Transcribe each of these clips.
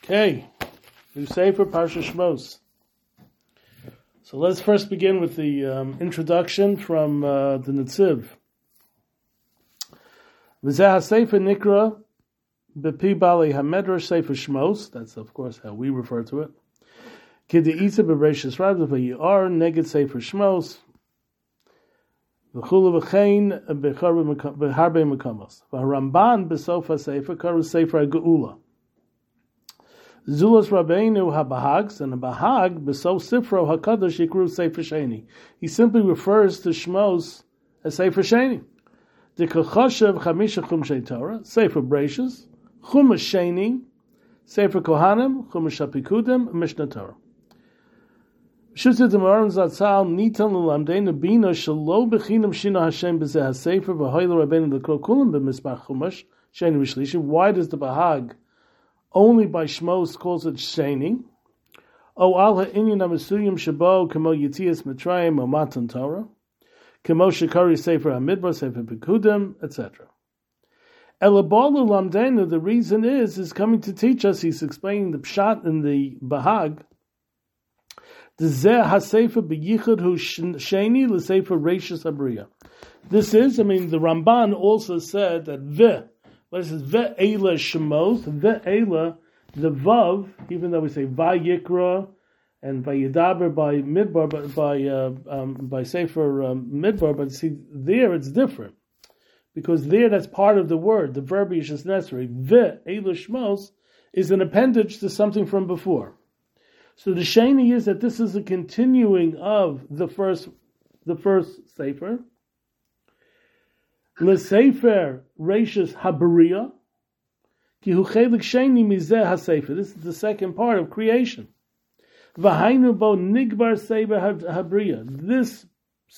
Okay, new Sefer Parsha Shmos. So let's first begin with the introduction from the Netziv. V'zeh Sefer Nikra B'pi Bali HaMedrash Sefer Shmos. That's of course how we refer to it. K'de'itza b'Bereishis Rabbah v'yar neged Sefer Shmos. V'chulu v'chein b'harbe mekamos. V'Ramban b'sofa Sefer karu Sefer HaGeula. Zulas Rabbeinu HaBahags, and the Bahag, B'so Sifro HaKadosh Yikru Sefer Sheni. He simply refers to Shmos as Sefer Sheni. D'Kachoshev Chamisha Chumshei Torah, Sefer Bereishis, Chumash Sheni, Sefer Kohanim, Chumash HaPikudim, Mishnah Torah. Shutz D'Maron Zatzal Nitan L'Lamdeinu Bina Shelo B'Chinam Shina Hashem B'zeh HaSefer V'Hoyle Rabbeinu L'Kol Kulam B'Misbach Chumash Sheni V'Shlishi. Why does the Bahag only by Shmos calls it Sheni? O al ha'inyan ha'mesuyim shabo kamo Yitzias Mitzrayim o Matan Torah, kamo shekari Sefer HaMidbar, Sefer Pekudim, etc. Elabalu lamdenu, the reason is coming to teach us, he's explaining the Pshat in the Bahag, the Zeh HaSefer B'yichud hu Sheni l'Sefer Reishis HaBriya. This is, the Ramban also said that but it says ve'ela shemos, ve'ela, the vav, even though we say vayikra and vayidaber by midbar, but by Sefer midbar, but see there it's different because there that's part of the word. The verbiage is necessary. Ve'ela shemos is an appendage to something from before. So the sheni is that this is a continuing of the first Sefer. L'Sefer Reishis HaBriya, ki hu chelik sheni mizeh HaSefer. This is the second part of creation. V'hainu bo nigbar Sefer HaBriya. This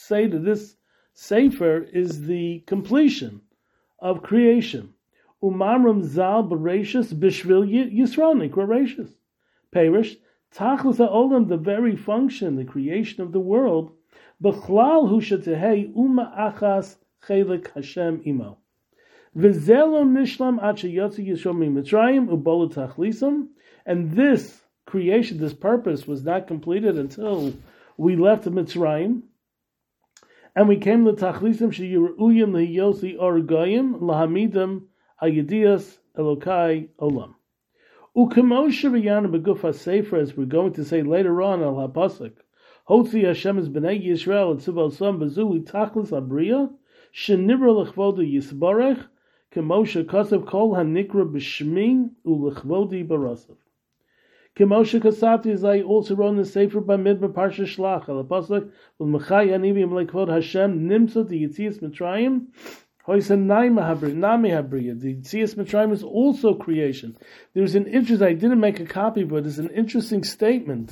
Sefer is the completion of creation. Umamram zal b'Reishis b'shvil Yisrael nikra Reishis. Perish tachlis ha'olam, the very function, the creation of the world. B'chlal hu shetehei uma achas Chelik Hashem imo. V'zelo nishlam ad sheyotzi Yisrael miMitzrayim u'bolu tachlisam. And this creation, this purpose, was not completed until we left Mitzrayim, and we came to tachlisam sheyiru'uyim lehiyosi orgoyim lahamidam ayedias Elokai olam. U'kemo sheviyanu beguf haSefer, as we're going to say later on al haPasuk, Hotzi Hashem es b'nei Yisrael et tzivosam b'zu tachlis abriya. Shenivra lechvoda yisbarech, kemoshe kasav kol hanikra b'shmi ulechvodi barasav. Kemoshe kasavti, as I also wrote in the Sefer Bamidbar Parsha Shlach al pasuk ulmechai anivim lekvod Hashem nimsa the Yitzias Mitzrayim hoisanai mahabri nami habriya. The Yitzias Mitzrayim is also creation. There's an interest. I didn't make a copy, but it's an interesting statement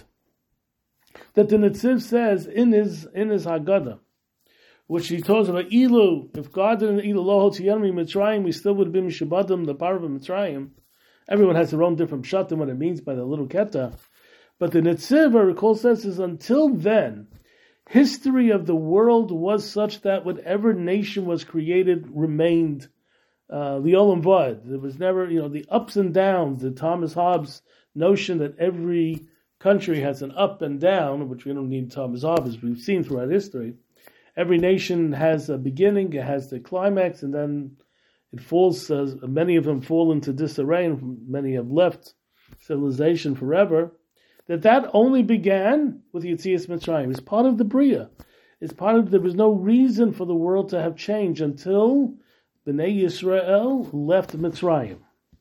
that the Netziv says in his Haggadah, which he talks about Ilu. If God didn't Ilu Loho Tiyami Mitzrayim, we still would be Mishabadim, the power of Mitzrayim. Everyone has their own different pshat and what it means by the little keta. But the Netziv, I recall, says is until then, history of the world was such that whatever nation was created remained the Olam Vad. There was never, the ups and downs, the Thomas Hobbes notion that every country has an up and down, which we don't need Thomas Hobbes, as we've seen throughout history. Every nation has a beginning, it has the climax, and then it falls, many of them fall into disarray, and many have left civilization forever. That only began with Yitzias Mitzrayim. It's part of the Bria. There was no reason for the world to have changed until Bnei Yisrael left Mitzrayim.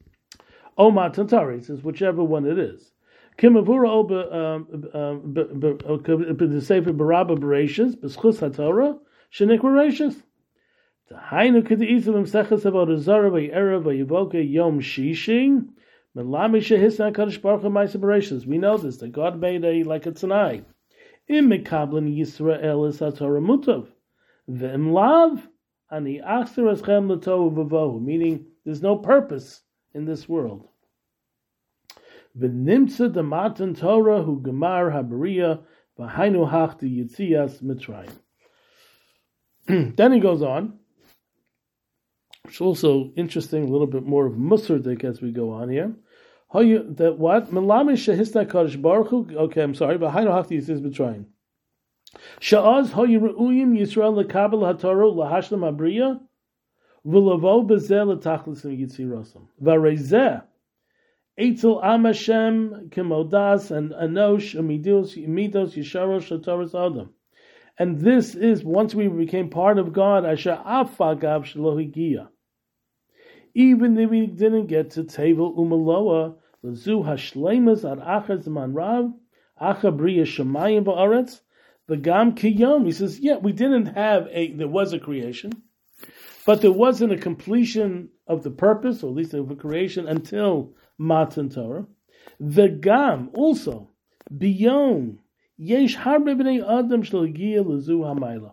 O Matan Torah, says whichever one it is. Kimavura the Sefer Barabba Bereishis b'schus haTorah shenikra Reishis. Tahainu k'de'itzu b'mseches avodah zarah v'yerev v'yivoka yom shishi melami shehisna Kadosh Baruch Hu ma'aser Bereishis. We know this, that God made a tzanai. Im mekablim Yisrael es haTorah mutav v'im lav ani achzer eschem l'tohu v'vohu. Meaning, there's no purpose in this world. V'nimtza the Matan Torah hu gemar habariya v'hainu hach the Yitzias Mitzrayim. Then he goes on. It's also interesting, a little bit more of Musardik as we go on here. That what? Melamish shehista Kadosh Baruch Hu. Okay, I'm sorry, but Hayno Hachti is B'Trying. Sha'az hoyu re'uyim Yisrael lekabel haTorah lahashlam habriya v'lavo bezel letachlisim yitzirosam v'arezeh eitzel am Hashem kemodas and anosh umidos yisharosh haTorah's adam. And this is once we became part of God. Asher afagav shelo higia. Even if we didn't get to Tevel Umaloa, Lazu Hashlemas ad Achar Zman Rav, Achar Bria Shemayim Ba'aretz, the Gam Kiyom. He says, yeah, we didn't have there was a creation, but there wasn't a completion of the purpose, or at least of a creation, until Matan Torah. The Gam also, Biyom, Yesh Harbe B'nei Adam Shlo Higia Lazu Hamayla.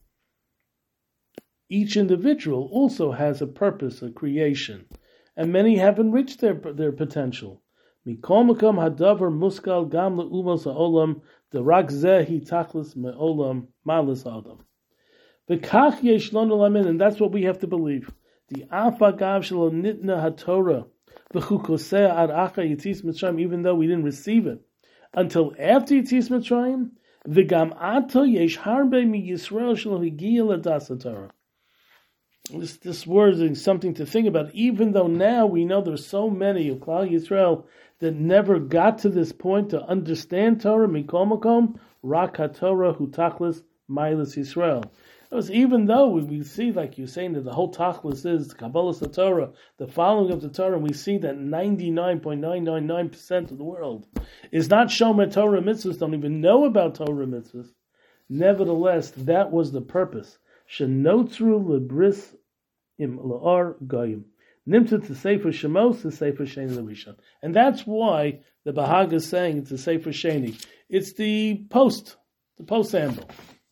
Each individual also has a purpose, a creation, and many haven't reached their potential. Mikol makom hadavar muskal gam le'umos ha'olam derak zeh hi tachlis me'olam malis adam. V'kach yesh lonu lamin, and that's what we have to believe. The afagav shelo nitna haTorah v'chukoseh ad acha yitzis Mitzrayim, even though we didn't receive it until after Yitzis Mitzrayim. V'gam ato yesh harbe mi Yisrael shelo higia l'das haTorah. This word is something to think about, even though now we know there's so many of Klal Yisrael that never got to this point to understand Torah, Mikol Makom, Rak HaTorah Hu Tachlis Mailis Yisrael. Even though we see, like you're saying, that the whole Tachlis is Kabbalas Torah, the following of the Torah, and we see that 99.999% of the world is not Shomer Torah mitzvahs, don't even know about Torah mitzvahs. Nevertheless, that was the purpose. Shenotru lebris im la'ar goyim. Nimtzat to Sefer Shemos to Sefer Sheni L'Rishon. And that's why the Bahag is saying it's a Sefer Sheni. It's the post handle.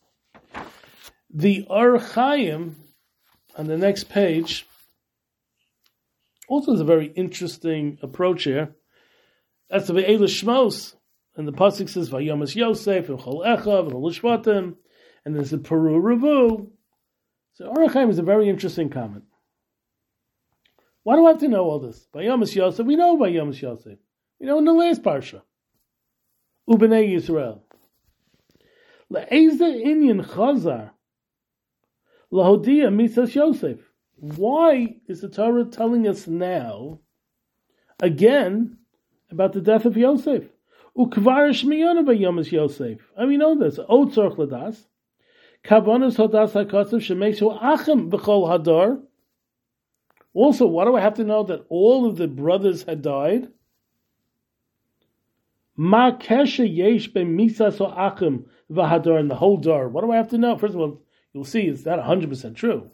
The Or Chaim on the next page also is a very interesting approach here. That's the Ve'ela Shmos, and the pasuk says Vayomas Yosef and Chol Echav and Olishvatim, and there's a Peru Revu. So Or Chaim is a very interesting comment. Why do I have to know all this? Vayomas Yosef, we know Vayomas Yosef. We know in the last parsha. Ubenei Yisrael. Le'ezeh inyan chazar lahodia misas Yosef. Why is the Torah telling us now, again, about the death of Yosef? Ukvar shmiyana Vayomas Yosef. And we know this. O tzorch ladas. Kavanas hadas hakasav shemeshu achem b'chol hadar. Also, why do I have to know that all of the brothers had died? Ma kesha yesh ben misas o achem v'hadar, and the whole dar. What do I have to know? First of all, you'll see it's not 100% true.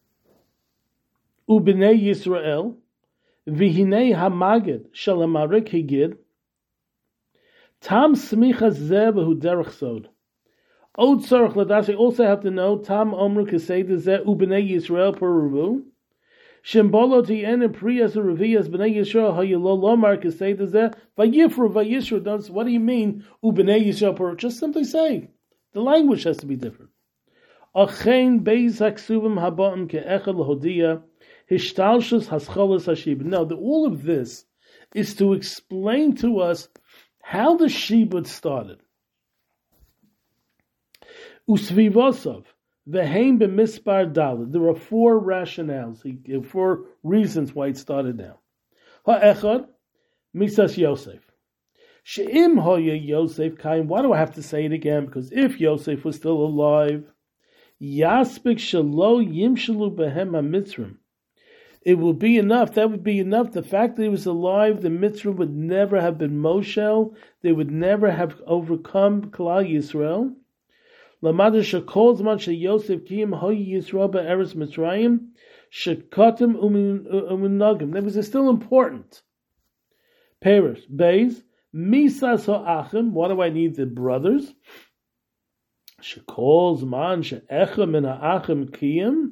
Ubnei Yisrael v'hinei hamagid shalamarik higid tam smicha zeh b'hu derech sod. Od tzarech ladas, I also have to know tam omru keseda zeh ubnei Yisrael per ruvu shembolo tien priyas reviyas bnei Yisrael hayilo lomar keseda zeh vayifru vayishru. What do you mean ubnei Yisrael per? Just simply say the language has to be different. Achein beis haksuvim habaim ke'echad lahodia hishtalshus hascholas hashib. No, all of this is to explain to us how the shibud started. Usvivosov veheim b'mispar daled. There are 4 rationales, 4 reasons why it started now. Ha'echad misas Yosef. She'im hoya Yosef kaim. Why do I have to say it again? Because if Yosef was still alive, yaspik shalo yimshalu behem hamitzrim. It will be enough. That would be enough. The fact that he was alive, the Mitzrayim would never have been Moshel. They would never have overcome Klal Yisrael. Lamada shekol zman sheyosef kiyim hoyi Yisrael be'eretz Mitzrayim shekatim uminagim. That was still important. Perish. Beis misas ha'achim. Why do I need the brothers? Shekol zman she'echem min ha'achim kiyim.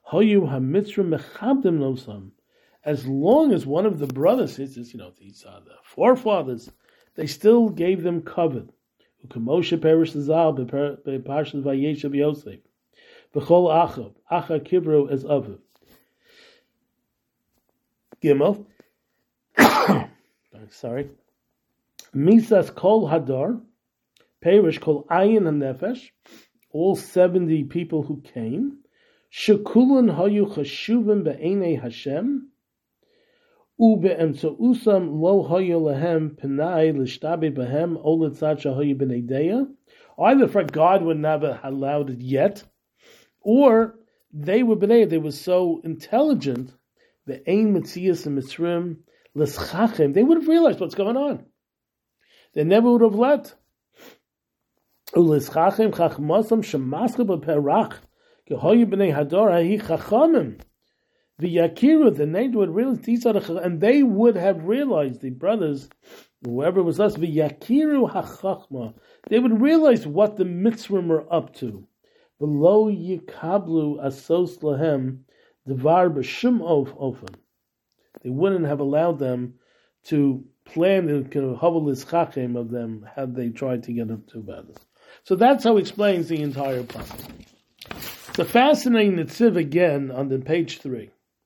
As long as one of the brothers, these are the forefathers, they still gave them covet. Ukemoshe perish zal beparshas vayeshav Yosef. V'chol achav acha kivro as aviv. Gimel. Misas kol hadar, perish kol ayin and nefesh, all 70 people who came. Shekulun hayu chashuvim be'enei Hashem, ube'emtzousam lo hayu lahem penai l'shtabe behem olitzat shahayu b'neideya. Either for God would never allowed it yet, or they were b'nei, they were so intelligent, be'ein mitzias and mitzrim l'schachem, they would have realized what's going on. They never would have let. U'lischachem chachmasam shemaska b'perach kehoyu b'nei hador hahi chachamim v'yakiru, the name would realize these are the, and they would have realized, the brothers, whoever was us, v'yakiru hachachma, they would realize what the mitzvim are up to. V'lo yikablu asos lahem devar b'shum ofen. They wouldn't have allowed them to plan the hovelis chachem of them had they tried to get up to others. So that's how he explains the entire problem. It's a fascinating Netziv again on the page 3.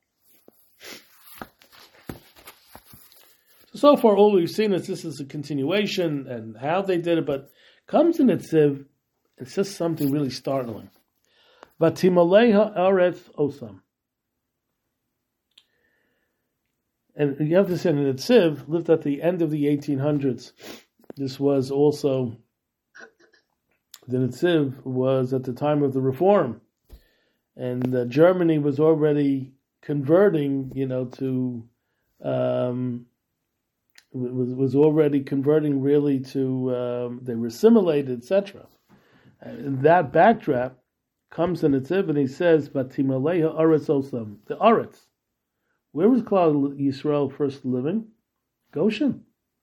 So far, all we've seen is this is a continuation and how they did it, but comes in Netziv, it says something really startling. Vatimaleha aretz osam. And you have to say that Netziv lived at the end of the 1800s. This was also, the Netziv was at the time of the Reform. And Germany was already converting, was already converting really to, they were assimilated, etc. And that backdrop comes in Netziv and he says, Vatimaleha aretz osam, the Aretz. Where was Klal Yisrael first living? Goshen.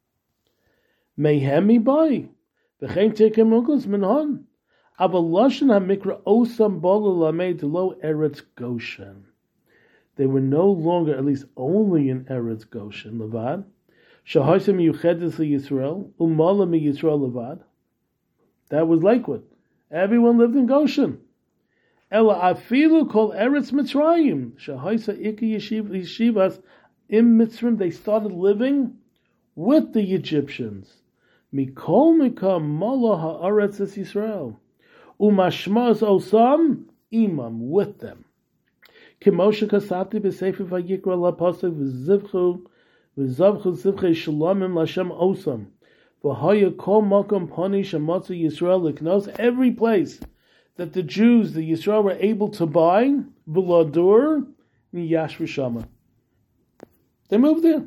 Mehemi boy. V'chein tekem mugos minhon. Avaloshen hamikra osam bolu lamed lo Eretz Goshen. They were no longer, at least only in Eretz Goshen, Levad. Shahosim yuchedes Yisrael, umala mi Yisrael Levad. That was Lakewood. Everyone lived in Goshen. Ela afilu kol Eretz Mitzrayim. Shahoisa iki yeshivas im Mitzrayim. They started living with the Egyptians. Mikol mikam mala haaretz es Yisrael. Umashmaz osam imam, with them. Kimoshe kasati b'sefer vayikra lapasuk v'zivchu zivchei shalomim l'Hashem osam. V'haya kol makom pani shamatzu Yisrael l'knos. Every place that the Jews, the Yisrael, were able to buy, v'ladur niyash v'shama. They moved there.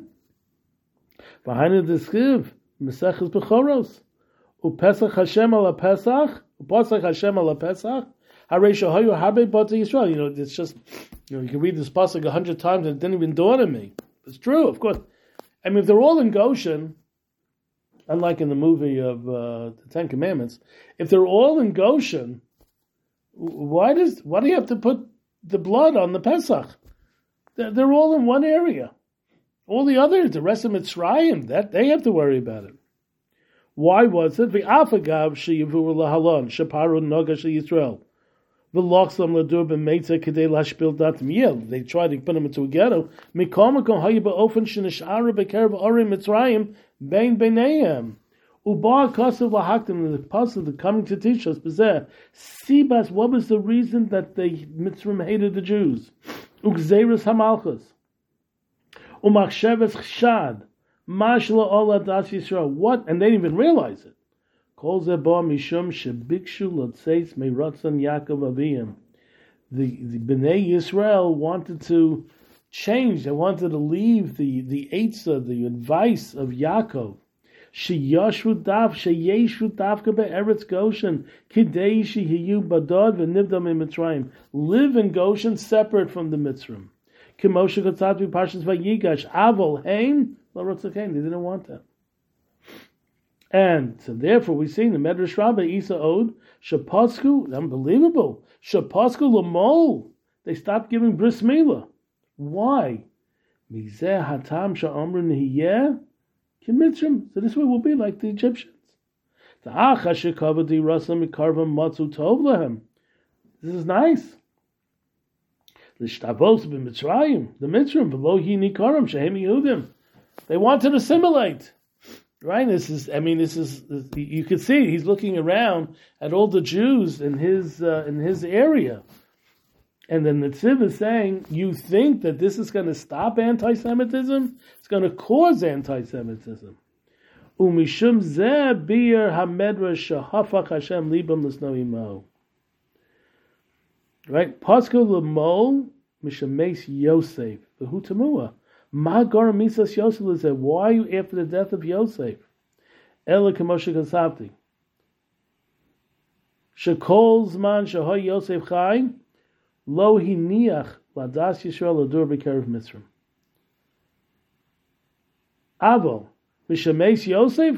Behind the skiv, Mesechus Bechoros, uPesach Hashem ala Pesach, uPesach Hashem ala Pesach, Harei Shahayu Habe Bata Yisrael. It's just, you can read this pasuk 100 times and it didn't even dawn on me. It's true, of course. I mean, if they're all in Goshen, unlike in the movie of the Ten Commandments, if they're all in Goshen, why do you have to put the blood on the Pesach? They're all in one area. All the others, the rest of Mitzrayim, that they have to worry about it. Why was it? V'afagav she'yivur lahalon sheparu noga she'Yisrael v'lochsam ladur b'meitza kedei lashpil datim yel. They tried to put them into a ghetto. Mikol makom hayu ba'ofen shenishara b'kerev orim Mitzrayim bein b'neihem. Ubar kasav lahaktim, the pasuk the coming to teach us. B'zeh sibas, what was the reason that the Mitzrayim hated the Jews? Ugzeirus hamalchus. Umachsheves chshad, mashla ola das Yisrael. What? And they didn't even realize it. Kol zeba mishum shebikshu lotzeis meiratzon Yaakov aviyim. The Bnei Yisrael wanted to change. They wanted to leave the eitzah, the advice of Yaakov. Sheyashvu davka be'eretz Goshen kidei shehiyu badod v'nivdam Mitzrayim. Live in Goshen, separate from the Mitzrayim. Kimoshe Gatzatvi Parshas Vayigash Avol Hain Larotzakain. They didn't want that, and so therefore we see in the Medrash Rabbah Isa Od Shapasku, unbelievable. Shapasku Lamol. They stopped giving bris milah. Why? Mizeh Hatam Sha'amru Nihiyeh Kimitzrim. So this way we'll be like the Egyptians. This is nice. The Mitzrayim, v'lo hi nikaram shehem Yehudim. They want to assimilate. Right? You could see he's looking around at all the Jews in his area. And then the Tziv is saying, you think that this is going to stop anti-Semitism? It's going to cause anti-Semitism. Umishum zeh bir hamedrash shehafach Hashem libam l'sno imo. Right? Pasco l'mol mishameis Yosef v'hu tamua. Ma gar misas Yosef l'zeh. Why are you after the death of Yosef? Ela k'moshe kasavti. Shekol zman shehoy Yosef chai lo hiniach ladas Yisrael adur b'kerev Mitzrayim. Avo. They started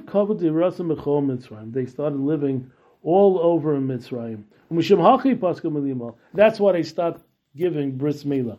living all over in Mitzrayim. That's why they stopped giving bris milah.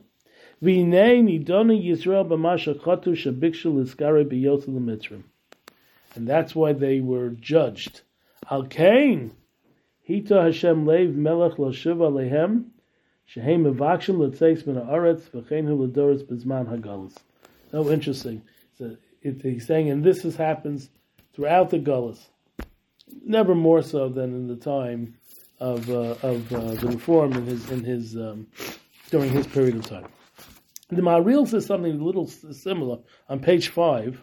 And that's why they were judged. Al Kain, Hita Hashem Leiv Melech Lashiva Lehem, Shehem Mevakshim Letzeis Min Haaretz V'chein Hu L'Doros B'Zman Hagalus. Oh, interesting. He's saying, and this happens throughout the Gullus, never more so than in the time of the Reform during his period of time. The Maharil says something a little similar on page 5.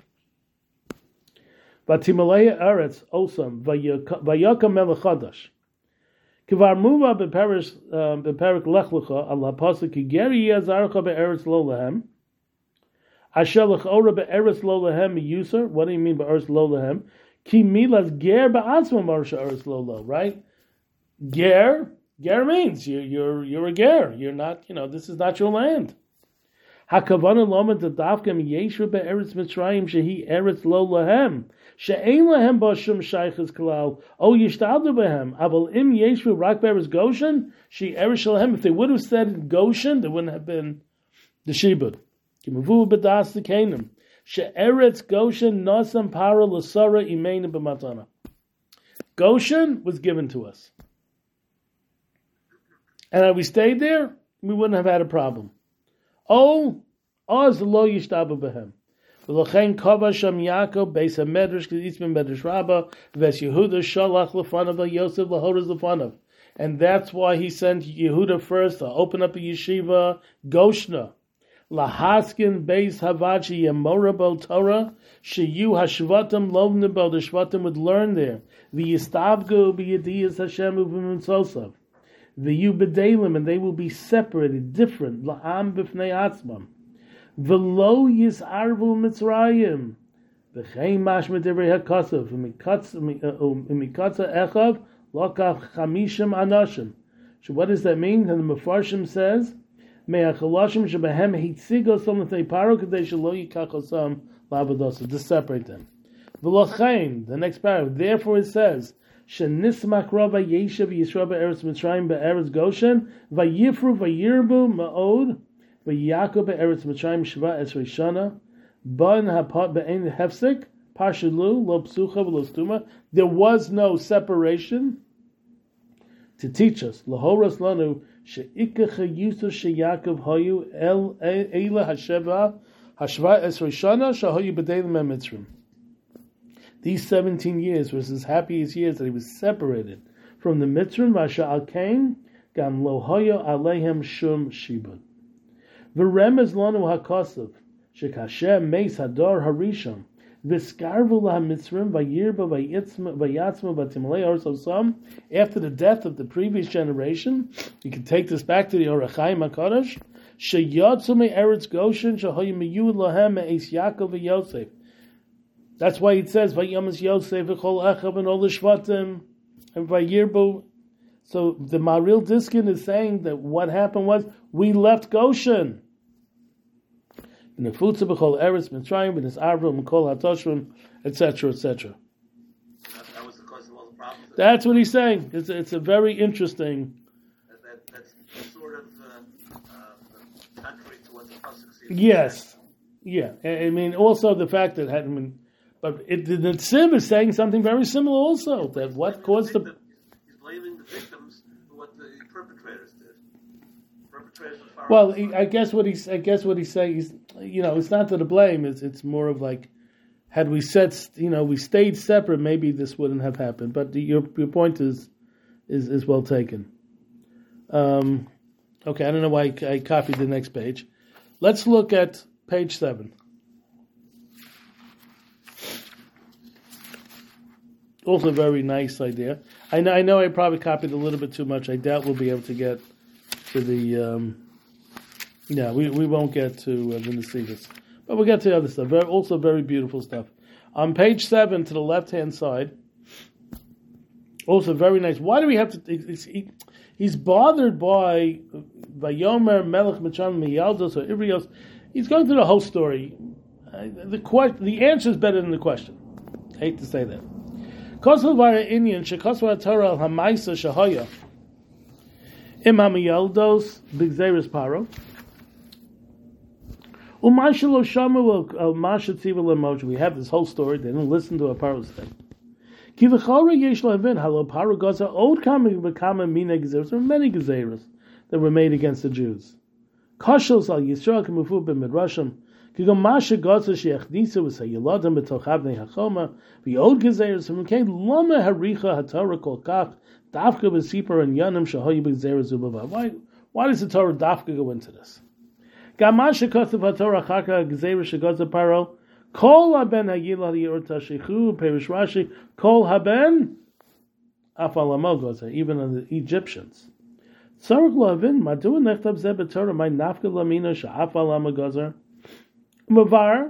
Vatimalei Eretz Osam Vayakam Melech Chadash. Kivar Muva bePerik Lech Lecha ala pasuk ki geri yazarcha be'eretz lo lahem. Ashelach ora be'eretz lo lahem miyuser. What do you mean be'eretz lo lahem? Ki milas ger ba'atzma marsha eretz lo lo. Right? Ger means you're a ger. You're not. This is not your land. Hakavana lomet dadavkem yeshu be'eretz Mitzrayim shehi eretz lo lahem. She'ein lahem b'shum shaychus kalal. O yishtadu behem. Aval im yeshu rak be'eretz Goshen. She eretz lahem. If they would have said Goshen, there wouldn't have been the shibud. Kimavu b'das the Canaan. She'eretz Goshen nasam para l'sara imeinu b'matana. Goshen was given to us. And had we stayed there, we wouldn't have had a problem. Oh, oz lo yishtabu behem. V'lochein kova sham Yaakov beis hamedrash k'ditz ben medrash Rabbah v'es Yehuda shalach l'fanav v'Yosef l'horaz l'fanav. And that's why he sent Yehuda first to open up a yeshiva, Goshna. Lahaskin beis havachi yemorabel Torah sheyu hashvatim lovnibel. The shvatim would learn there. V'yistavgu b'yediyas Hashem u'v'mitzvosav. V'yu b'delim, and they will be separated, different. La'am b'fnei atzmam. V'lo yisarvu Mitzrayim. V'chein mashma devrei hakasav. V'mikatza echav lokach chamishim anashim. So what does that mean? And the Mefarshim says, Me'achalashim shebehem hitzigo something paro kadei shelo yikachosam la'avodosa, to separate them. V'lochein, the next paragraph, therefore it says, Shenismak rava yeshav Yisrael be'eretz Mitzrayim be'eretz Goshen vayifru vayirbu ma'od v'yakov be'eretz Mitzrayim shva esrei shana ban hapat be'ein hefsek pashalu lo psucha v'lo stuma. There was no separation to teach us lahoras lanu she'ikacha yusuf she'Yakov hayu el eila hasheva hashva esrei shana shahayu b'deilim me'mitzrim. These 17 years was his happiest years that he was separated from the Mitzrim. Vasha al kain gam lo hoyo alehem shum shibud. V'remez lanu hakosav shekashem meis hadar harishon v'skarvu la Mitzrim vayirba vayatzma v'timalei oros osam. After the death of the previous generation, you can take this back to the Orach Chaim HaKadosh. Sheyatzu me'eretz Goshen shahoyu miyud lahem me'es Yaakov v'Yosef. That's why it says Vayamas Yosef v'chol Echav and all the Shvatim and Vayirbu. So the Maharil Diskin is saying that what happened was we left Goshen. In the Futza b'chol Eretz Mitzrayim, in his Avram, Kol Hatoshrim, etc., etc. That was the cause of all the problems. That's what he's saying. It's a very interesting. That's sort of contrary to what the pasuk says. Yes, yeah. I mean, also the fact that but the Tziv is saying something very similar also. That what caused the... He's blaming the victims for what the perpetrators did. Perpetrators. Well, I guess what he's saying is it's not to the blame. It's more of like, had we we stayed separate, maybe this wouldn't have happened. But your point is well taken. Okay, I don't know why I copied the next page. Let's look at page 7. Also a very nice idea. I know I probably copied a little bit too much. I doubt we'll be able to get to the... we won't get to the Nesivis. But we'll get to the other stuff. Also very beautiful stuff. On page 7 to the left-hand side, also very nice. Why do we have to... He's bothered by Vayomer Melech Mitzrayim Miyaldos or Ivrios. He's going through the whole story. The answer is better than the question. I hate to say that. Kosovara Indian Shekosvara Torah al Hamaisa Shahaya Im Hamiyaldos Bigzeris Paro Umashalo Shamu al Mashatziva Lemoj. We have this whole story. They didn't listen to a Paro's thing. There were many gezeros that were made against the Jews. Kashos al Yisrael kemufu b'midrashim kigam masha gotza she'echnisa v'sayiladim b'tochavnei hachoma v'yod gezeros v'mkein lama haricha haTorah kol kach dafka v'sipar and yanim shahoyu b'gezeros ubava. Why does the Torah dafka go into this? Gam masha kotzav haTorah chaka gezeros shegotza paro Kol haben hagila liyorta shechu perish Rashi. Kol haben afalamogoza, even on the Egyptians. Tzarich lohavin madu nechtav zeh b'Torah my nafka lamina she'afalamogoza. Mavar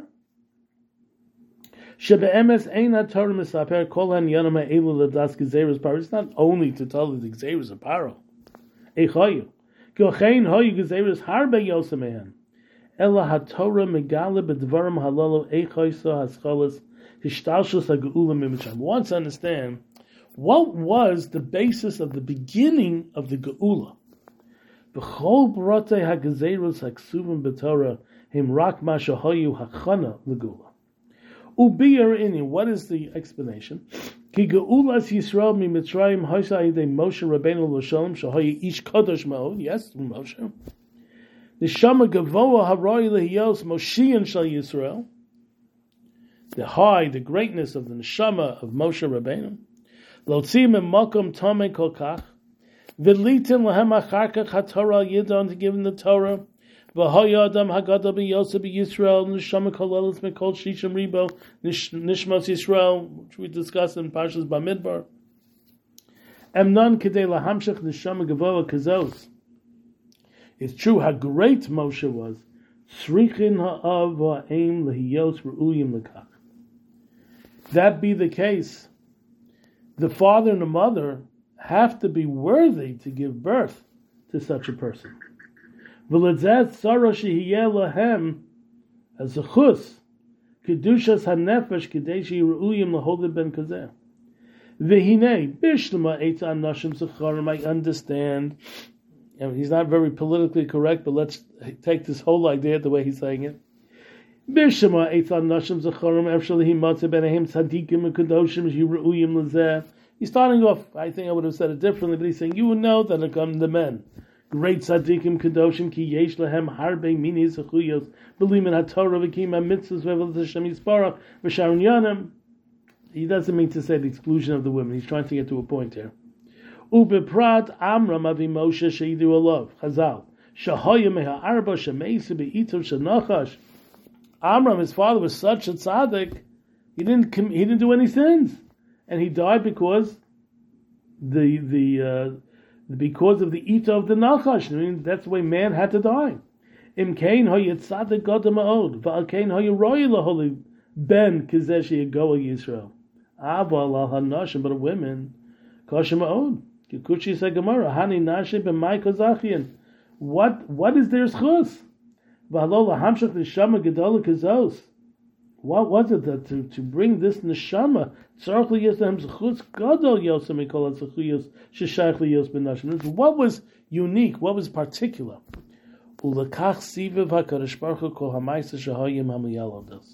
shebe'emes ein haTorah misaper kol hanyanim ha'elu ledas gezeros paro. It's not only to tell the gezeros of paro. Eichayu k'ochein hoyu gezeros harbe yosemehen. Ella haTorah megale b'dvarim halalo eichayso hascholas hishtalshus ha'geula mimitzrayim. We want to understand what was the basis of the beginning of the geula. B'chol brotei ha'gezeros ha'ksuvim b'Torah him rak ma shahoyu ha'chana l'geula. Ubiyar ini. What is the explanation? Ki geulas Yisrael mimitzrayim hoysa yidei Moshe Rabbeinu l'shalom shahoyu ish kadosh ma'od. Yes, Moshe. The Shama Gavoa Haroy Lehiyos Moshiach Shal Yisrael, the greatness of the Neshama of Moshe Rabbeinu, Lotzim Makom Tomei Kolkach, V'litin Lahem Acharkach HaTorah Yidon, to give him the Torah, V'hoyadam Hagadol B'Yosef B'Yisrael, Neshama Kololos Mekol Shishim Ribo, Nishmos Yisrael, which we discussed in Parshas Bamidbar. Emnon Kedei Lahamshech Neshama Gavoa Kazos. It's true how great Moshe was. That be the case, the father and the mother have to be worthy to give birth to such a person. As a chus, kedushas hanefesh kadeshi reuyim laholid ben kazeh. V'hinei bishlema eitan nashim zecharim. I understand. He's not very politically correct, but let's take this whole idea the way he's saying it. He's starting off, I think I would have said it differently, but he's saying, you will know that it come the men. Great tzaddikim kadoshim ki yesh lehem harbe minis zechuyos b'limin haTorah v'kim ha'mitzvos v'evol Hashem yisparach v'sharon yanim. He doesn't mean to say the exclusion of the women. He's trying to get to a point here. Ubeprat Amram avi Moshe sheidu alav Chazal shahoya meha arba shemeisu beitov shenachash. Amram, his father, was such a tzaddik. He didn't do any sins, and he died because because of the ita of the nachash. I mean, that's the way man had to die. Im kain hoya tzaddik gadol ma'od va'al kain hoya roya laholi ben kizeshi yagoa Yisrael. Aval al hanashim, but women kosher ma'od. Kikuchi said Gemara, Hani Nashi b'mai kozachian. What is their schus? V'halola hamshach neshama gedola kazos. What was it that to bring this neshama? Tzarich liyosem schus gadol yosem mikol hatzachuyos sheshayich liyos b'nashim. What was unique? What was particular? Ulakach sivev hakadosh baruch hu kol ha'maisa shahayim hamiyalodos.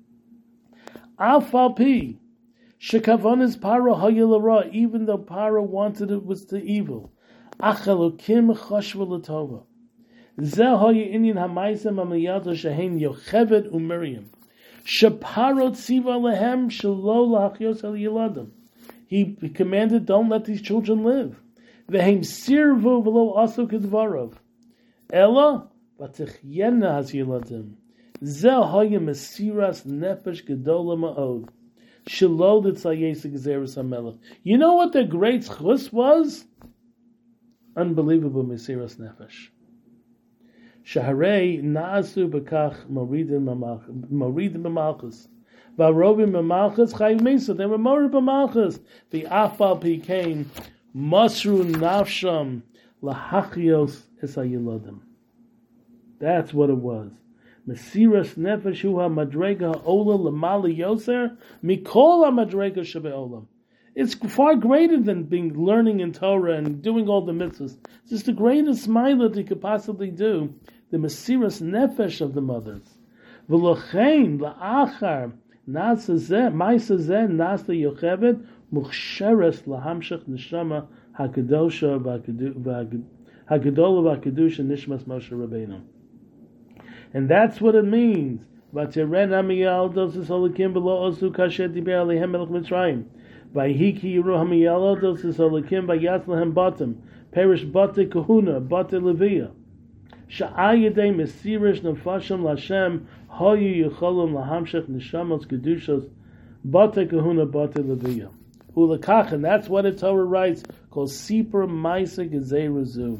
Alfal pi. Shekavon is Paro Hayilara, even though Paro wanted it was the evil. Achalukim Chashva Latova. Zeh hoye inyan hamaisem amayata shehem Yocheved uMiriam. Shaparot tziva lehem shelo lachios el yiladim. He commanded, don't let these children live. Vehem sirvu v'lo asu kedvarov. Ella v'tichyena has yiladim. Zeh hoye mesiras nefesh gedola ma'od. Shelo litzayes gezeres hamelech. You know what the great chus was? Unbelievable mesiras nefesh. Shaharei naasu bekach moridim b'malchus. V'arobim b'malchus chayiv mesa. They were morid b'malchus. The afal became masru nafsham lahachios es hayiladim. That's what it was. Mesiras nefesh hu ha-madrega ha'olam l'mali yoser mikol ha-madrega shebe'olam. It's far greater than learning in Torah and doing all the mitzvahs. It's just the greatest milah that you could possibly do. The mesiras nefesh of the mothers. V'lochein la'achar nasa zeh, ma'isa zeh nasa Yocheved muchsheres lahamshach neshama ha'kedosha ha'gedola v'ha'kedusha nishmas Moshe Rabbeinu. And that's what it means. V'tiren Amiyal dosis holikim below osu kasher diber alehem melech Mitzrayim. V'hiki yiru Hamiyal dosis holikim v'yatz lehem batim. Perish bate kahuna, bate leviyah. Sha'ayidei mesirish nefashim l'Hashem hoyu yicholum lahamshech neshamos kedushos bate kahuna bate leviyah. Ulekach, and that's what the Torah writes, called Sipur Maisa Gezei Rezu.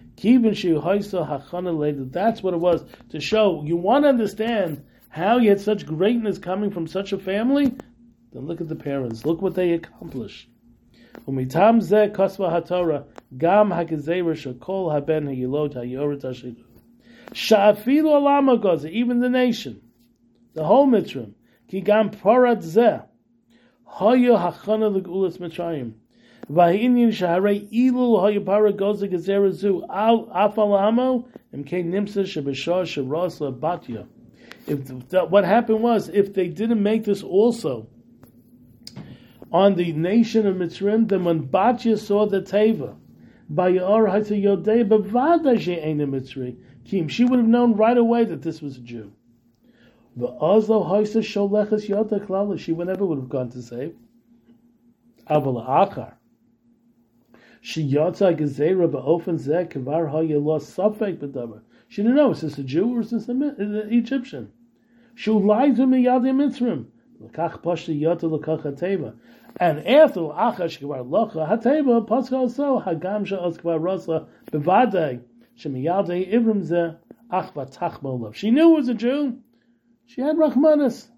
That's what it was, to show, you want to understand how you had such greatness coming from such a family? Then look at the parents, look what they accomplished. Umitam zeh kasva haTorah, gam hagezeira shakol haben hayilot hayoret hashidu. Sha'afilu alama goza, even the nation, the whole Mitzrayim, ki gam porat zeh, hayo hachana l'gulas Mitzrayim. V'ha'inyin shaharei ilul hayapara goza gezera zu afal amo imkein nimsa shebeshah sherasla batya. What happened was, if they didn't make this also on the nation of Mitzrayim, then when Batya saw the teva, Bayar ha'tza yodei b'vada she'eina Mitzri, kim, she would have known right away that this was a Jew. V'azlo ha'isa sholeches yota klala, she never would have gone to save. Aval achar. She yotza gezera ba'ofen zeh kvar ha'yelo safek b'davar. She didn't know, is this a Jew or is this an Egyptian? She lied to me yad Mitzrayim. L'kach pashta yota l'kach hateva. And after l'achar shekvar locha hateva, paschal so, hagam she'oz kvar rosla bevadei, shemiyadei ivrim zeh, ach vatach b'olav. She knew it was a Jew. She had Rachmanis.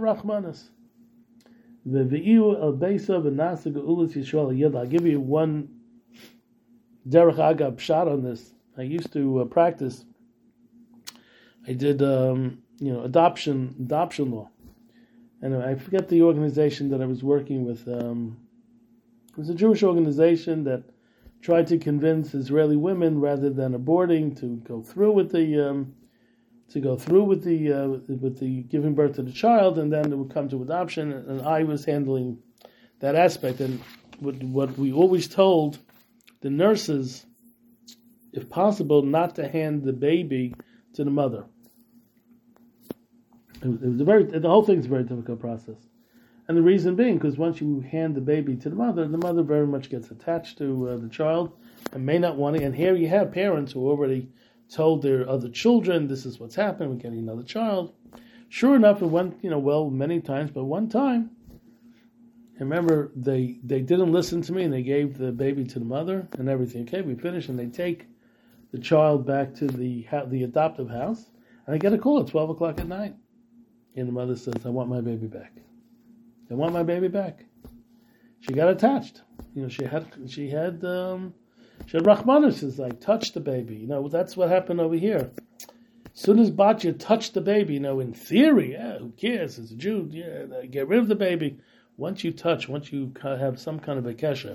V'vi'u el beisa v'nasa ge'ulas Yisrael yid. I'll give you one derech agav pshat on this. I used to practice. I did, adoption law. And I forget the organization that I was working with. It was a Jewish organization that tried to convince Israeli women, rather than aborting, to go through with the giving birth to the child, and then it would come to adoption. And I was handling that aspect. And what we always told the nurses, if possible, not to hand the baby to the mother. The whole thing's a very difficult process. And the reason being, because once you hand the baby to the mother very much gets attached to the child and may not want it. And here you have parents who already told their other children, this is what's happened, we're getting another child. Sure enough, it went, many times, but one time, I remember they didn't listen to me and they gave the baby to the mother and everything. Okay, we finished, and they take the child back to the adoptive house, and I get a call at 12 o'clock at night. And the mother says, I want my baby back. She got attached. She had Rachmanis, is like, touch the baby. That's what happened over here. As soon as Batya touched the baby, in theory, who cares? It's a Jew, get rid of the baby. Once you have some kind of a kesher.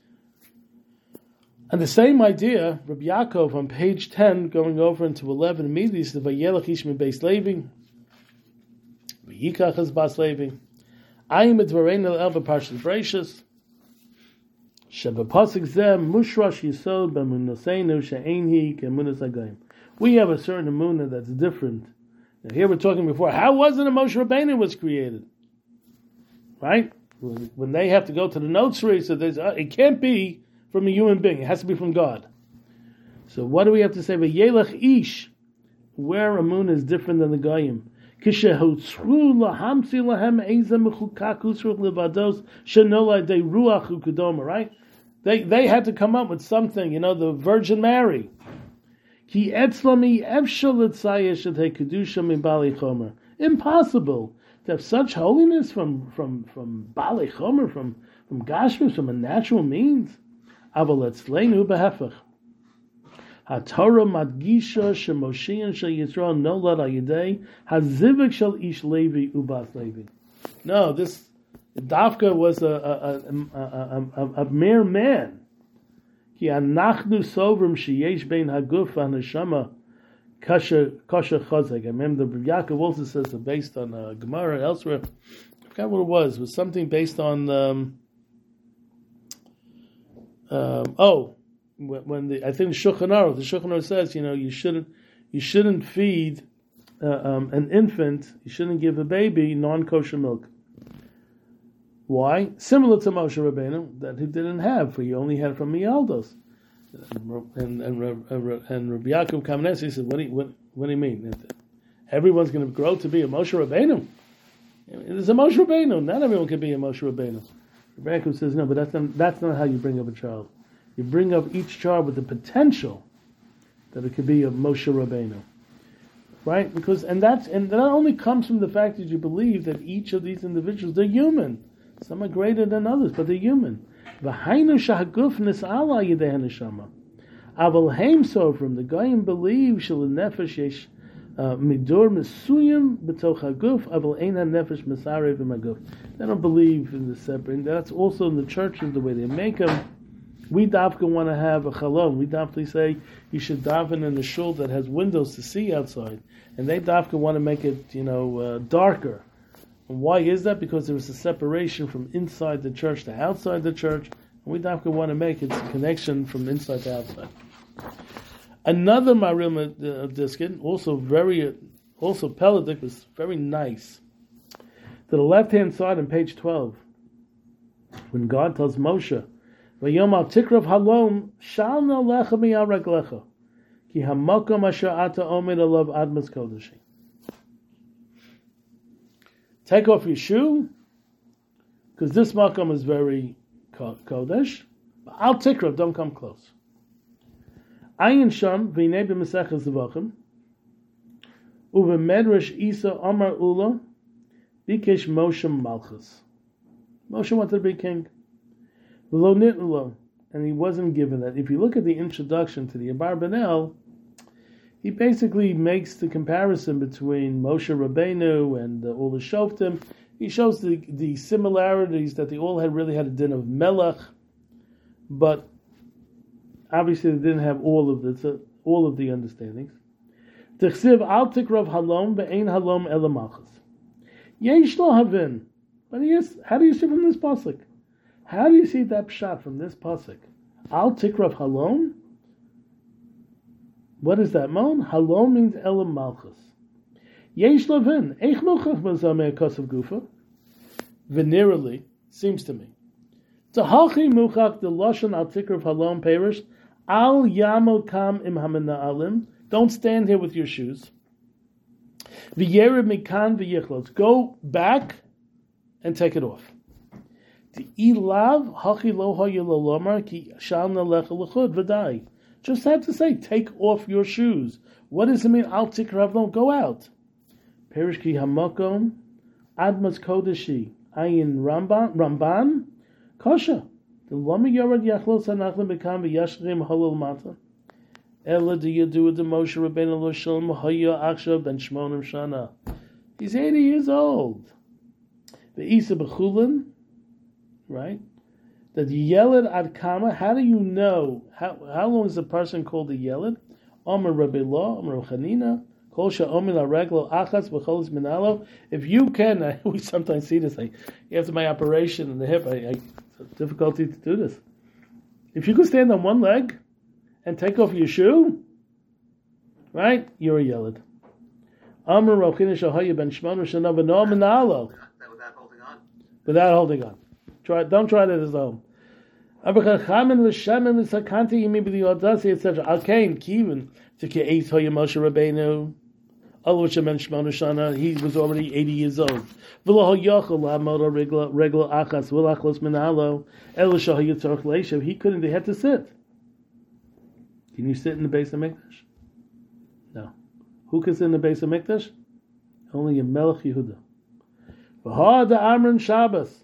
And the same idea, Rabbi Yaakov on page 10, going over into 11, immediately says, Vayelach ish min beis Levi, v'yikach es bas Levi, ayim et dvarein el b'parshas Bereishis, shebepasuk zeh mushrash yisod b'emunaseinu she'ein hi ke'emunas hagoyim. We have a certain emunah that's different. Now, here we're talking before. How was it that Moshe Rabbeinu was created? Right? When they have to go to the Notzri, so it can't be from a human being. It has to be from God. So what do we have to say? V'yelech ish, where emunah is different than the Goyim. Right? They had to come up with something, the Virgin Mary. Impossible to have such holiness from Balei Chomer, from Gashmis, from a natural means. Aval etzleinu behefach. HaTorah madgisha shemoshian shel Yisrael nolad al yedei hazivik shel ish Levi ubas Levi. No, this Dafka was a mere man. Ki anachnu sovrim sheyesh bein haguf haneshama kasher chazek. I remember the Yaakov also says that based on Gemara elsewhere. I forgot what it was. It was something based on when I think the Shulchan Aruch says, you shouldn't feed an infant, you shouldn't give a baby non-kosher milk. Why? Similar to Moshe Rabbeinu, that he didn't have, for he only had from Miyaldos. And Rabbi Yaakov Kamenetsky said, what do you mean? Everyone's going to grow to be a Moshe Rabbeinu. There's a Moshe Rabbeinu. Not everyone can be a Moshe Rabbeinu. Rabbi Yaakov says, no, but that's not how you bring up a child. You bring up each child with the potential that it could be a Moshe Rabbeinu, right? And that only comes from the fact that you believe that each of these individuals, they're human. Some are greater than others, but they're human. V'hainu shahaguf nis'ala yidei haneshama. Aval heim sofrim, the Goyim believe shel nefesh yesh midur mesuyim b'toch haguf, aval ein ha-nefesh mesarev b'maguf. They don't believe in the separate. That's also in the churches, the way they make them. We dafka want to have a chalom. We dafka say you should daven in a shul that has windows to see outside, and they dafka want to make it, darker. And why is that? Because there is a separation from inside the church to outside the church, and we dafka want to make it a connection from inside to outside. Another Marim Diskin, also Peladik, was very nice. To the left-hand side on page 12, when God tells Moshe, Vayom al tikrav halom shalna lecha miyal raglecha ki hamakom asher ata omed alav admas kodeshi. Take off your shoe, because this makom is very kodesh. Al tikrav, don't come close. Ayin sham v'inei b'mesechah zevachim uvemedrash Isa Amar Ula bikesh Moshe Malchus. Moshe wanted to be king. And he wasn't given that. If you look at the introduction to the Abarbanel, he basically makes the comparison between Moshe Rabbeinu and all the Shoftim. He shows the similarities that they all really had a din of Melech, but obviously they didn't have all of the understandings. T'chsiv al tikrav halom ve'ein halom ela malchus. Yesh lo havin. But how do you see from this pasuk? How do you see that pshat from this pasuk? Al tikrav halom? What is that, Mon? Halom means elam malchus. Yesh lavin. Eich nochach mazameh kosav gufa. Venerally, seems to me. Tahachi muchach the lashon al tikrav halom perish. Al yamod kam im hamina'alim. Don't stand here with your shoes. V'yered mikan v'yichlos. Go back and take it off. Just have to say, take off your shoes. What does it mean? Al tikrav, don't go out. Perish ki hamakom admas kodeshi ayin Ramban kosha. The lama yorad yachlos hanachlim bekam v'yashrim halal mata. Ella do you do with the Moshe Rabbeinu lo shalom haya akshav ben shmonim shana. He's 80 years old. The Isa b'chulin. Right? That Yeled ad Kama, how do you know? How long is the person called a Yeled? Omer Rabbi Lo, Omer Chanina, Kol Sha'omer La Reglo Achas B'cholis Minalo. If you can, we sometimes see this. After my operation in the hip, I difficulty to do this. If you could stand on one leg and take off your shoe, Right? You're a Yelid. Amr Rochina Shahoya Ben Shmonu Shanava No Manalo. Without holding on. Without holding on. Don't try that as home. Abrachachamin v'shemin v'sakanti yimi b'liodasi etc. Alkein kivin to ke'eis hoya Moshe Rabbeinu. Olu shemen Shmonu Shana. He was already 80 years old. V'lo hoyachol la'amod regla achas v'lachlos menalo. Elu shahoya tzorch leishav. He couldn't. They had to sit. Can you sit in the base of Mikdash? No. Who can sit in the base of Mikdash? Only a Melech Yehuda. V'ha da Amron Shabbos.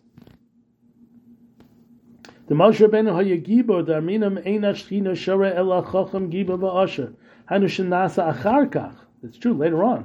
The Moshe Rabbeinu haya gibor da arminam eina shchina shora ela chacham gibor va'asher hanu shenasa achar kach. It's true later on.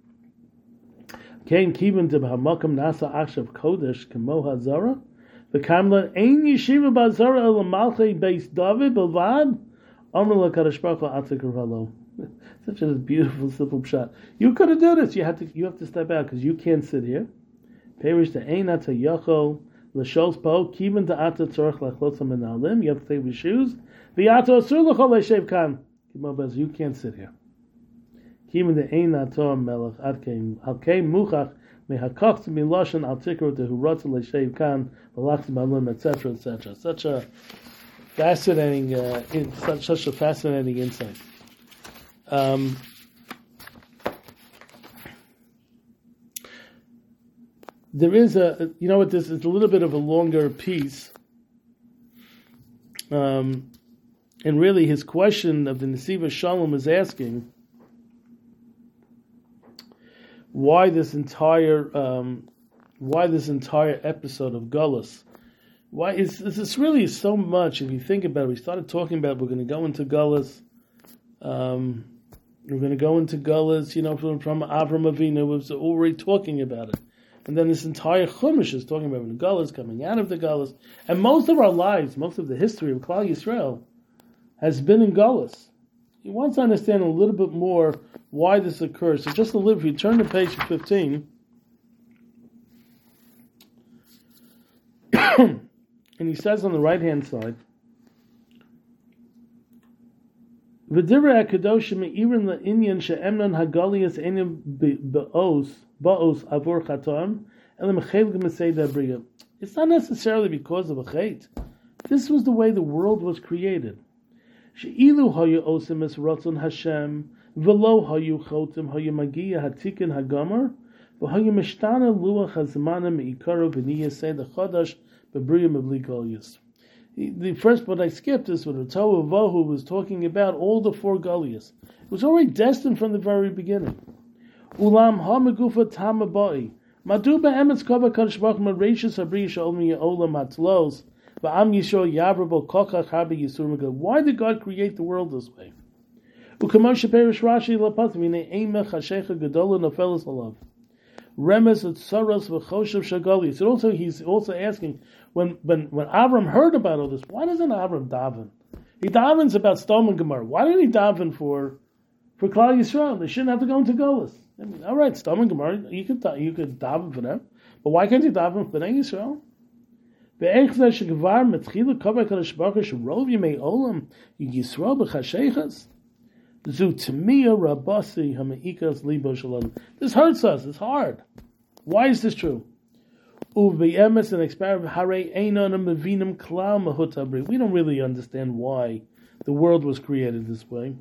Kein kibun de b'hamakam nasa achshav kodesh kemo hazara v'kamlan ein yeshiva b'azara ela malchei beis David b'lvad amr l'kadosh baruch hu atzikar v'alo. Such a beautiful, simple shot. You could have done this. You have to step out because you can't sit here. Perish the einat hayachol l'sholz po kiven to ata tzorch lachlotzam menalim. You have to take your shoes. V'yato asur l'chol le'shev kan. You can't sit here. Kiven the einat to melech adkein halkein muchach mehakach miloshen al tikro to hurotz le'shev kan v'lachzim alim etc. etc. Such a fascinating, such a fascinating insight. There is this is a little bit of a longer piece, and really his question of the Nesiva Shalom is asking why this entire episode of Gullus. Why is this really so much? If you think about it, we started talking about we're going to go into Gullus. We're going to go into Gullus, from Avram Avinu. Was already talking about it. And then this entire Chumash is talking about the Gullus, coming out of the Gullus. And most of our lives, most of the history of Klal Yisrael has been in Gullus. He wants to understand a little bit more why this occurs. So just a little, if you turn to page 15, and he says on the right-hand side, V'direi HaKadosh me'irin la'inyan she'emnon hagalias enim ba'os avur chatam elam chaylik m'seida abriya. It's not necessarily because of a chait. This was the way the world was created. She'ilu hayu osim es ratzon Hashem v'lo hayu chotim hayu magia hatikin hagamar v'hayu mishtana luach hazmana me'ikaro v'niyah seida chadash b'briya m'bli golyus. The first what I skipped is when the Tohu Vohu was talking about all the four Goliaths. It was already destined from the very beginning. Ulam ha-megufa tamabai. Madu ba'emetz kova kadosh baruch hu reishis habriya she'ol mi'olam hatlos va'am yisrael yavrabo kochach harbe yisur megad. Why did God create the world this way? U'kamosh sheperish Rashi lapatim v'nei eimech hashecha gedola nofeles alav. Remes et soros v'choshev shagolius. And also, he's also asking, when Avram heard about all this, why doesn't Avram daven? He davens about Sdom and Gomorrah. Why didn't he daven for Klal Yisrael? They shouldn't have to go into Golus. I mean, all right, Sdom and Gomorrah, you could daven for them, but why can't you daven for Bnei Yisrael? Ve'ech zeh shegvar metchila kaveh kadosh baruch hu sherov yemei olam yisrael b'chasheichas. Zu tamiya rabasi hameikas libo shalom. This hurts us. It's hard. Why is this true? Uveyemes and experiment hare einon mevinim klal mahutabri. We don't really understand why the world was created this way.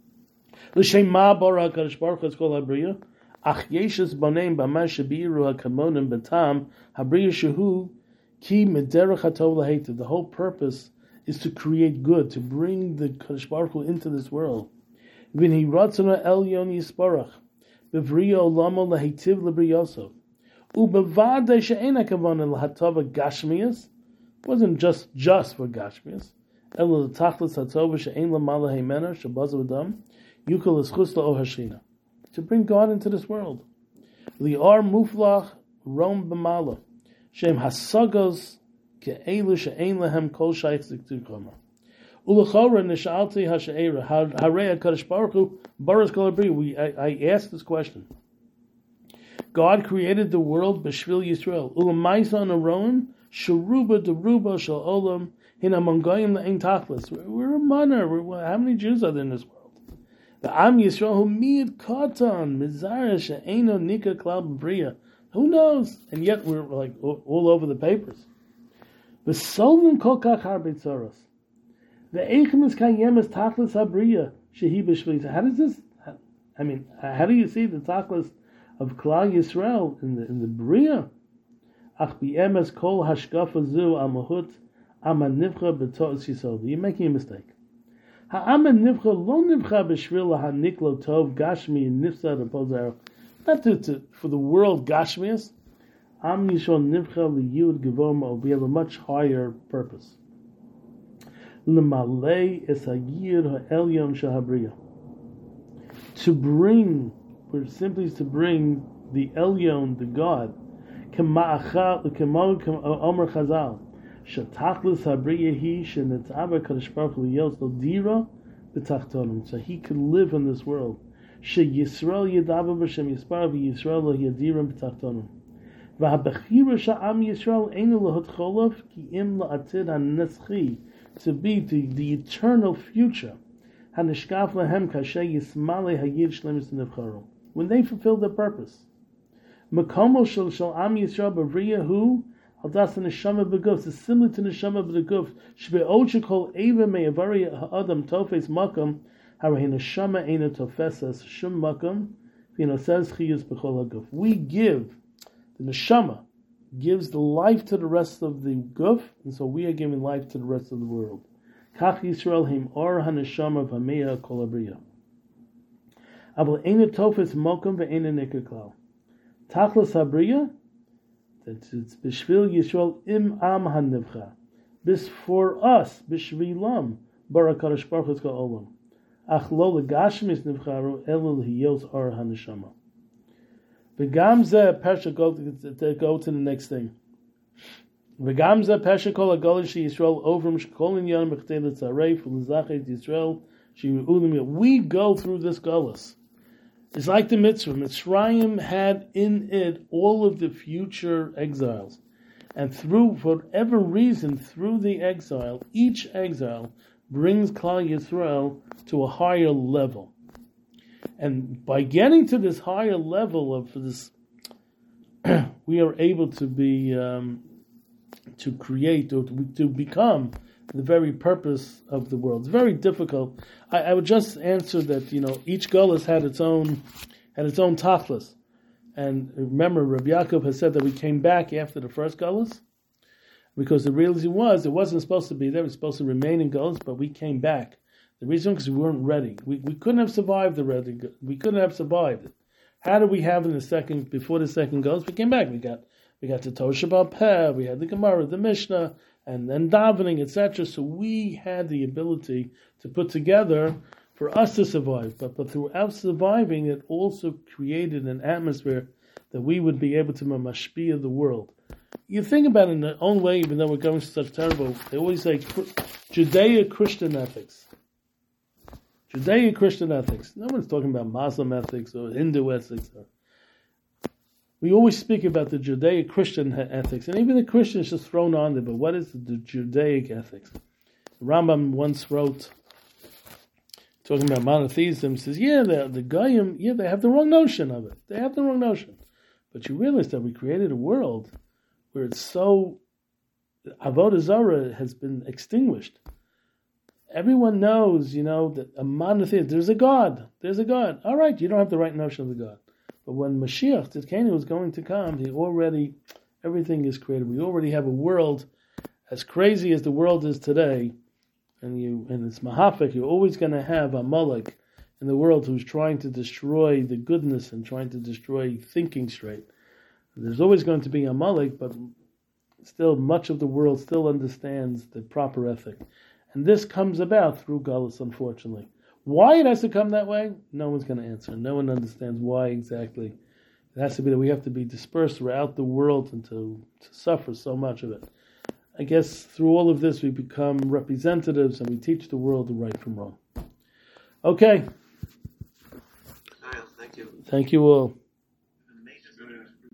L'shem ma bara kadosh baruch hu es kol habriya ach yeshes baneim b'mash shebiru hakamonim betam habriya shehu ki mederach hatov laheitiv. The whole purpose is to create good, to bring the kadosh baruch hu into this world. V'nhi ratzona elyon yisparach b'vriya olamo laheitiv l'briyosov. Ubevadei she'ena kavana l'hatova gashmias. It wasn't just for gashmias. Elo l'tachlis hatova she'en l'mala heimena shebazu adam yukal eschus la'o hashina. To bring God into this world. Li'ar muflach rom b'mala she'em hasagos ke'elu she'en lehem kol shaykh ziktu koma. Ulachora nishalti ha'she'era harei HaKadosh Baruch Hu baras kol habriya. I asked this question. God created the world b'shvil Yisrael. Ulamaisa naroim sharuba deruba shal olam hina mongayim le'ein tachlis. We're a manner. How many Jews are there in this world? The Am Yisrael who miyad katan mizara she'eino nika klal b'briya. Who knows? And yet we're like all over the papers. V'solvim kol kach harbe tzoros. Ve'eichem is kayemes tachlis habriya shehi b'shvili. How does this? How do you see the tachlis of Klal Yisrael in the Bria? Ach b'emes kol hashkafa zu al mahut ama nivcha b'to'os yisod. You're making a mistake. Ha'ama nivcha lo nivcha b'shvil ha'niklo tov gashmi nifsa repozero. Not for the world gashmias. Am Yisrael nivcha liyud gevoma. We have a much higher purpose. L'malei es ha'yir ha'elyon shahabriya. To bring, simply to bring the Elyon, the God, Omer Chazal, Shatachlis Habriya Hi Shenetzava Kadosh Baruch Hu Liyos Lo Dira B'Tachtonim, so he could live in this world. She Yisrael Yedava B'Shem Yispar V'Yisrael Lo Yadirim B'Tachtonim. V'Habechira Sha'am Yisrael Einu Lahot Cholov Ki Im La'atid HaNetzchi, to be the eternal future. When they fulfill their purpose. Makomo shel Am Yisrael b'Briya hu aldas neshama b'guf. It's similar to neshama b'guf. Shbe'od shekol eva me'avari ha'adam tofes makom harahi neshama eina tofesas shum makom says chiyus b'chol ha'guf. We give, the neshama gives the life to the rest of the guf, and so we are giving life to the rest of the world. Kach Yisrael him or haneshama v'meya kol habriya. Aval eina tofes makom ve'eina nikar klal. Tachlis habriya, that it's b'shvil Yisrael im am hanivcha. This for us, b'shvilam, bara kadosh baruch hu olam. Ach lo legashmis nivcharu elu lehiyos or haneshama. V'gam zeh persha go to the next thing. V'gam zeh persha kol hagolish Yisrael ovrim shkolin yom b'chtei l'tzarei v'l'zachet Yisrael shi'ulim. We go through this golus. It's like the mitzvah. Mitzrayim had in it all of the future exiles. And through, for whatever reason, through the exile, each exile brings Klal Yisrael to a higher level. And by getting to this higher level of this, we are able to be, to create, or to become the very purpose of the world. It's very difficult. I would just answer that, each galus had its own tachlis. And remember, Rabbi Yaakov has said that we came back after the first galus, because the reason was, it wasn't supposed to be there, it was supposed to remain in galus, but we came back. The reason was because we weren't ready. We couldn't have survived we couldn't have survived it. How did we have before the second galus? We came back. We got to Tosha B'al Peh, we had the Gemara, the Mishnah, and then davening, etc. So we had the ability to put together for us to survive. But throughout surviving, it also created an atmosphere that we would be able to mashpia the world. You think about it in their own way, even though we're going to such terrible, they always say Judeo-Christian ethics. Judeo-Christian ethics. No one's talking about Muslim ethics or Hindu ethics. We always speak about the Judeo-Christian ethics, and even the Christians just thrown on there, but what is the Judaic ethics? The Rambam once wrote, talking about monotheism, says, the Goyim, they have the wrong notion of it. They have the wrong notion. But you realize that we created a world where it's so, Avodah Zarah has been extinguished. Everyone knows, that a monotheist, there's a God. All right, you don't have the right notion of the God. But when Mashiach, Tzidkenu, was going to come, everything is created. We already have a world as crazy as the world is today, and it's mahafik. You're always going to have a Amalek in the world who's trying to destroy the goodness and trying to destroy thinking straight. There's always going to be a Amalek, but still much of the world still understands the proper ethic. And this comes about through Galus, unfortunately. Why it has to come that way, no one's going to answer. No one understands why exactly. It has to be that we have to be dispersed throughout the world and to suffer so much of it. I guess through all of this we become representatives and we teach the world the right from wrong. Okay. Thank you. Thank you all.